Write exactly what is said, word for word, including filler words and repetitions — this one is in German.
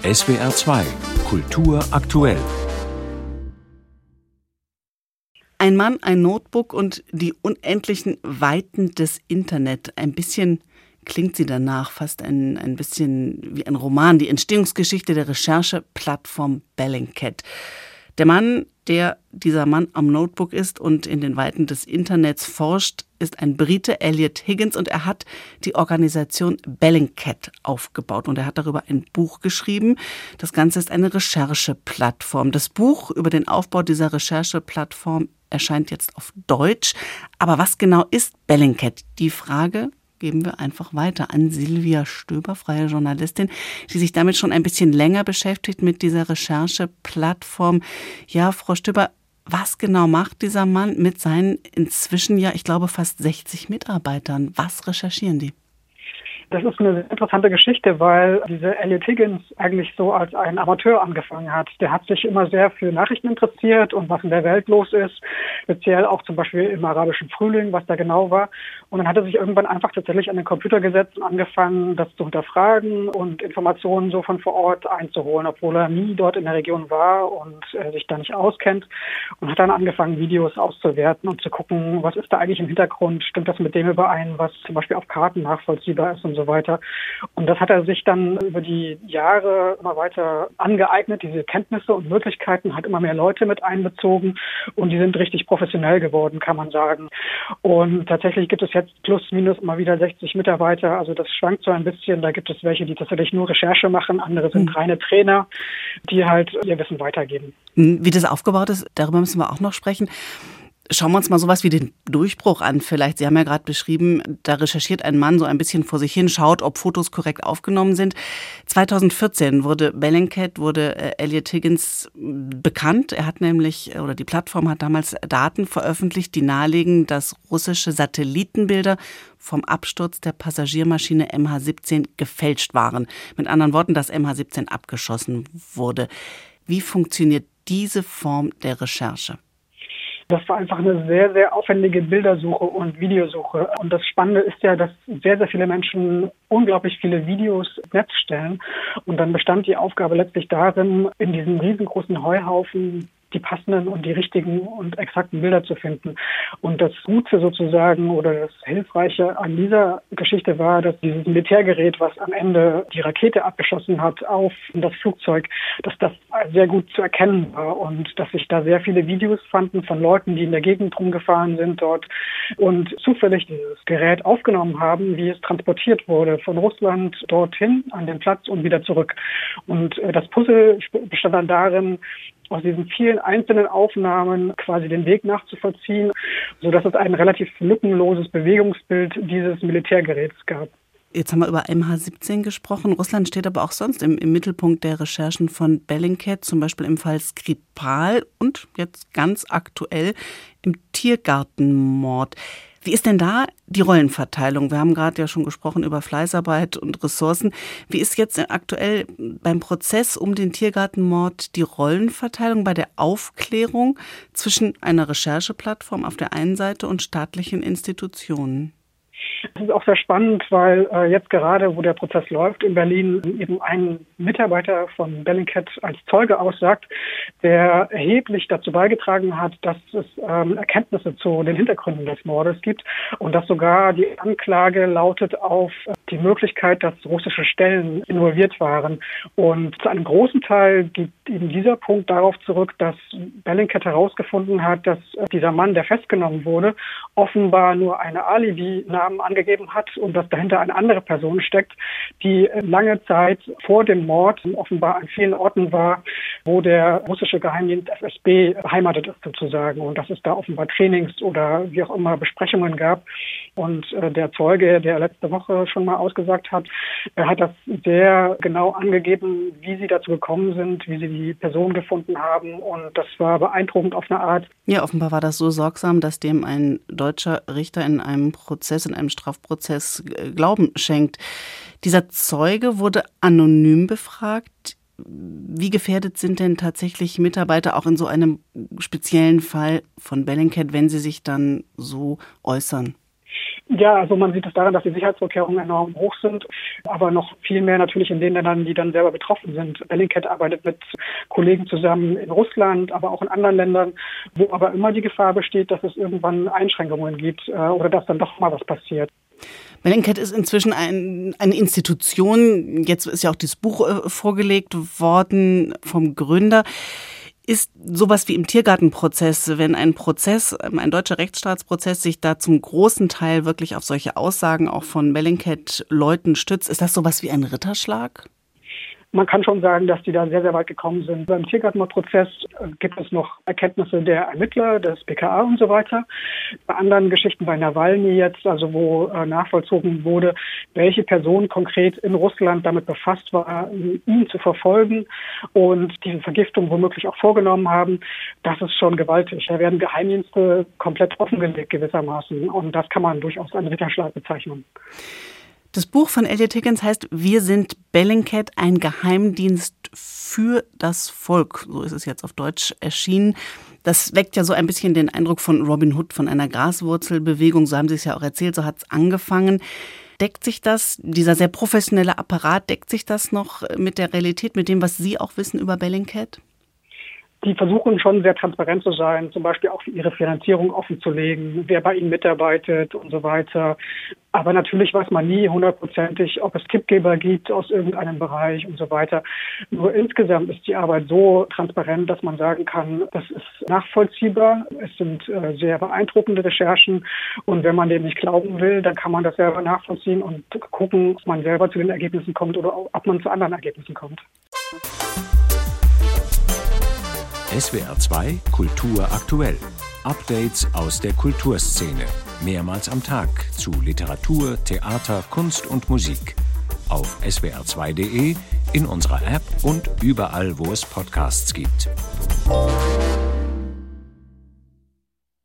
S W R zwei Kultur aktuell. Ein Mann, ein Notebook und die unendlichen Weiten des Internet. Ein bisschen klingt sie danach, fast ein, ein bisschen wie ein Roman. Die Entstehungsgeschichte der Rechercheplattform Bellingcat. Der Mann, der dieser Mann am Notebook ist und in den Weiten des Internets forscht, ist ein Brite, Elliot Higgins, und er hat die Organisation Bellingcat aufgebaut und er hat darüber ein Buch geschrieben. Das Ganze ist eine Rechercheplattform. Das Buch über den Aufbau dieser Rechercheplattform erscheint jetzt auf Deutsch. Aber was genau ist Bellingcat? Die Frage geben wir einfach weiter an Silvia Stöber, freie Journalistin, die sich damit schon ein bisschen länger beschäftigt mit dieser Rechercheplattform. Ja, Frau Stöber, was genau macht dieser Mann mit seinen inzwischen, ja, ich glaube, fast sechzig Mitarbeitern? Was recherchieren die? Das ist eine sehr interessante Geschichte, weil dieser Elliot Higgins eigentlich so als ein Amateur angefangen hat. Der hat sich immer sehr für Nachrichten interessiert und was in der Welt los ist, speziell auch zum Beispiel im arabischen Frühling, was da genau war. Und dann hat er sich irgendwann einfach tatsächlich an den Computer gesetzt und angefangen, das zu hinterfragen und Informationen so von vor Ort einzuholen, obwohl er nie dort in der Region war und äh, sich da nicht auskennt. Und hat dann angefangen, Videos auszuwerten und zu gucken, was ist da eigentlich im Hintergrund, stimmt das mit dem überein, was zum Beispiel auf Karten nachvollziehbar ist und so weiter. Und das hat er sich dann über die Jahre immer weiter angeeignet, diese Kenntnisse und Möglichkeiten, hat immer mehr Leute mit einbezogen und die sind richtig professionell geworden, kann man sagen. Und tatsächlich gibt es jetzt plus minus immer wieder sechzig Mitarbeiter, also das schwankt so ein bisschen, da gibt es welche, die tatsächlich nur Recherche machen, andere sind mhm. reine Trainer, die halt ihr Wissen weitergeben. Wie das aufgebaut ist, darüber müssen wir auch noch sprechen. Schauen wir uns mal sowas wie den Durchbruch an vielleicht. Sie haben ja gerade beschrieben, da recherchiert ein Mann so ein bisschen vor sich hin, schaut, ob Fotos korrekt aufgenommen sind. zweitausendvierzehn wurde Bellingcat, wurde Elliot Higgins bekannt. Er hat nämlich, oder die Plattform hat damals Daten veröffentlicht, die nahelegen, dass russische Satellitenbilder vom Absturz der Passagiermaschine M H siebzehn gefälscht waren. Mit anderen Worten, dass M H siebzehn abgeschossen wurde. Wie funktioniert diese Form der Recherche? Das war einfach eine sehr, sehr aufwendige Bildersuche und Videosuche. Und das Spannende ist ja, dass sehr, sehr viele Menschen unglaublich viele Videos ins Netz stellen. Und dann bestand die Aufgabe letztlich darin, in diesem riesengroßen Heuhaufen die passenden und die richtigen und exakten Bilder zu finden. Und das Gute sozusagen oder das Hilfreiche an dieser Geschichte war, dass dieses Militärgerät, was am Ende die Rakete abgeschossen hat auf das Flugzeug, dass das sehr gut zu erkennen war und dass sich da sehr viele Videos fanden von Leuten, die in der Gegend rumgefahren sind dort und zufällig dieses Gerät aufgenommen haben, wie es transportiert wurde von Russland dorthin an den Platz und wieder zurück. Und das Puzzle bestand dann darin, aus diesen vielen einzelnen Aufnahmen quasi den Weg nachzuvollziehen, sodass es ein relativ lückenloses Bewegungsbild dieses Militärgeräts gab. Jetzt haben wir über M H siebzehn gesprochen. Russland steht aber auch sonst im, im Mittelpunkt der Recherchen von Bellingcat, zum Beispiel im Fall Skripal und jetzt ganz aktuell im Tiergartenmord. Wie ist denn da die Rollenverteilung? Wir haben gerade ja schon gesprochen über Fleißarbeit und Ressourcen. Wie ist jetzt aktuell beim Prozess um den Tiergartenmord die Rollenverteilung bei der Aufklärung zwischen einer Rechercheplattform auf der einen Seite und staatlichen Institutionen? Das ist auch sehr spannend, weil äh, jetzt gerade, wo der Prozess läuft in Berlin, eben ein Mitarbeiter von Bellingcat als Zeuge aussagt, der erheblich dazu beigetragen hat, dass es ähm, Erkenntnisse zu den Hintergründen des Mordes gibt und dass sogar die Anklage lautet auf die Möglichkeit, dass russische Stellen involviert waren. Und zu einem großen Teil geht eben dieser Punkt darauf zurück, dass Bellingcat herausgefunden hat, dass dieser Mann, der festgenommen wurde, offenbar nur eine Alibi-Namen angegeben hat und dass dahinter eine andere Person steckt, die lange Zeit vor dem Mord offenbar an vielen Orten war, wo der russische Geheimdienst F S B beheimatet ist sozusagen und dass es da offenbar Trainings oder wie auch immer Besprechungen gab. Und äh, der Zeuge, der letzte Woche schon mal ausgesagt hat, er hat das sehr genau angegeben, wie sie dazu gekommen sind, wie sie die Person gefunden haben und das war beeindruckend auf eine Art. Ja, offenbar war das so sorgsam, dass dem ein deutscher Richter in einem Prozess, in einem Strafprozess Glauben schenkt. Dieser Zeuge wurde anonym befragt. Wie gefährdet sind denn tatsächlich Mitarbeiter auch in so einem speziellen Fall von Bellingcat, wenn sie sich dann so äußern? Ja, also man sieht es daran, dass die Sicherheitsvorkehrungen enorm hoch sind, aber noch viel mehr natürlich in den Ländern, die dann selber betroffen sind. Bellingcat arbeitet mit Kollegen zusammen in Russland, aber auch in anderen Ländern, wo aber immer die Gefahr besteht, dass es irgendwann Einschränkungen gibt äh, oder dass dann doch mal was passiert. Bellingcat ist inzwischen ein, eine Institution. Jetzt ist ja auch dieses Buch äh, vorgelegt worden vom Gründer. Ist sowas wie im Tiergartenprozess, wenn ein Prozess, ein deutscher Rechtsstaatsprozess sich da zum großen Teil wirklich auf solche Aussagen auch von Bellingcat-Leuten stützt, ist das sowas wie ein Ritterschlag? Man kann schon sagen, dass die da sehr, sehr weit gekommen sind. Beim Tiergartenmordprozess gibt es noch Erkenntnisse der Ermittler, des B K A und so weiter. Bei anderen Geschichten, bei Nawalny jetzt, also wo äh, nachvollzogen wurde, welche Person konkret in Russland damit befasst war, ihn zu verfolgen und diese Vergiftung womöglich auch vorgenommen haben, das ist schon gewaltig. Da werden Geheimdienste komplett offengelegt gewissermaßen und das kann man durchaus als Ritterschlag bezeichnen. Das Buch von Elliot Higgins heißt Wir sind Bellingcat, ein Geheimdienst für das Volk. So ist es jetzt auf Deutsch erschienen. Das weckt ja so ein bisschen den Eindruck von Robin Hood, von einer Graswurzelbewegung. So haben Sie es ja auch erzählt, so hat es angefangen. Deckt sich das, dieser sehr professionelle Apparat, deckt sich das noch mit der Realität, mit dem, was Sie auch wissen über Bellingcat? Die versuchen schon sehr transparent zu sein, zum Beispiel auch ihre Finanzierung offenzulegen, wer bei ihnen mitarbeitet und so weiter. Aber natürlich weiß man nie hundertprozentig, ob es Tippgeber gibt aus irgendeinem Bereich und so weiter. Nur insgesamt ist die Arbeit so transparent, dass man sagen kann, das ist nachvollziehbar. Es sind äh, sehr beeindruckende Recherchen. Und wenn man dem nicht glauben will, dann kann man das selber nachvollziehen und gucken, ob man selber zu den Ergebnissen kommt oder ob man zu anderen Ergebnissen kommt. S W R zwei Kultur aktuell. Updates aus der Kulturszene. Mehrmals am Tag zu Literatur, Theater, Kunst und Musik. Auf S W R zwei Punkt de, in unserer App und überall, wo es Podcasts gibt.